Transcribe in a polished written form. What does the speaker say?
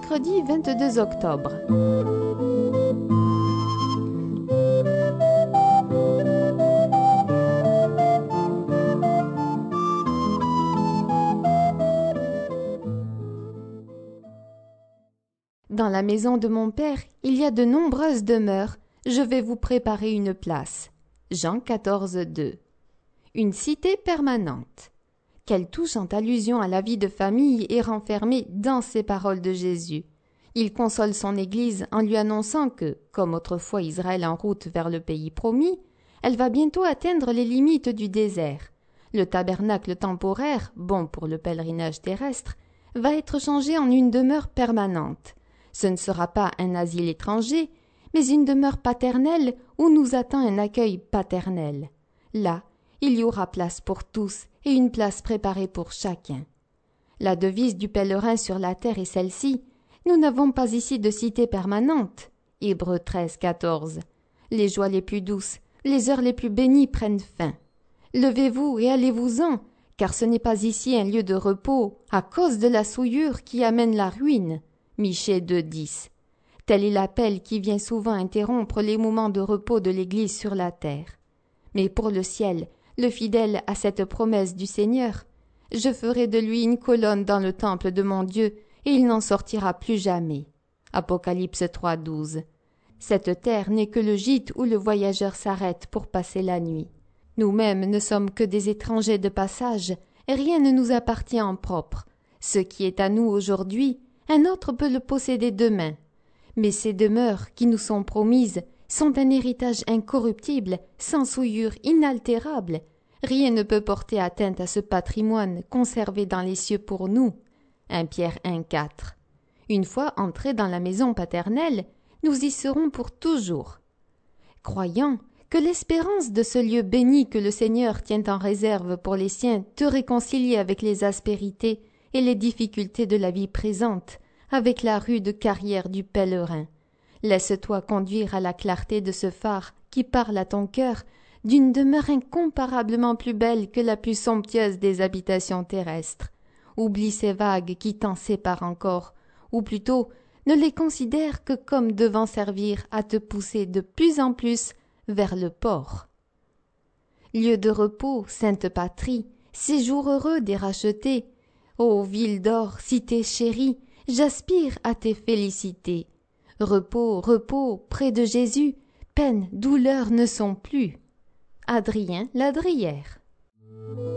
mercredi 22 octobre. Dans la maison de mon Père, il y a de nombreuses demeures. Je vais vous préparer une place. Jean 14, 2. Une cité permanente. Quelle touchante allusion à la vie de famille est renfermée dans ces paroles de Jésus. Il console son Église en lui annonçant que, comme autrefois Israël en route vers le pays promis, elle va bientôt atteindre les limites du désert. Le tabernacle temporaire, bon pour le pèlerinage terrestre, va être changé en une demeure permanente. Ce ne sera pas un asile étranger, mais une demeure paternelle où nous attend un accueil paternel. Là, il y aura place pour tous et une place préparée pour chacun. La devise du pèlerin sur la terre est celle-ci. Nous n'avons pas ici de cité permanente. Hébreux 13, 14. Les joies les plus douces, les heures les plus bénies prennent fin. Levez-vous et allez-vous-en, car ce n'est pas ici un lieu de repos à cause de la souillure qui amène la ruine. Michée 2, 10. Tel est l'appel qui vient souvent interrompre les moments de repos de l'Église sur la terre. Mais pour le ciel, le fidèle à cette promesse du Seigneur, je ferai de lui une colonne dans le temple de mon Dieu, et il n'en sortira plus jamais. Apocalypse 3, 12. Cette terre n'est que le gîte où le voyageur s'arrête pour passer la nuit. Nous-mêmes ne sommes que des étrangers de passage, et rien ne nous appartient en propre. Ce qui est à nous aujourd'hui, un autre peut le posséder demain. Mais ces demeures qui nous sont promises sont un héritage incorruptible, sans souillure, inaltérable. Rien ne peut porter atteinte à ce patrimoine conservé dans les cieux pour nous. 1 Pierre 1, 4. Une fois entrés dans la maison paternelle, nous y serons pour toujours. Croyant que l'espérance de ce lieu béni que le Seigneur tient en réserve pour les siens te réconcilie avec les aspérités et les difficultés de la vie présente, avec la rude carrière du pèlerin. Laisse-toi conduire à la clarté de ce phare qui parle à ton cœur d'une demeure incomparablement plus belle que la plus somptueuse des habitations terrestres. Oublie ces vagues qui t'en séparent encore, ou plutôt ne les considère que comme devant servir à te pousser de plus en plus vers le port. Lieu de repos, sainte patrie, séjour heureux des rachetés, ô ville d'or, cité chérie, j'aspire à tes félicités. Repos, repos, près de Jésus, peine, douleur ne sont plus. Adrien Ladrière.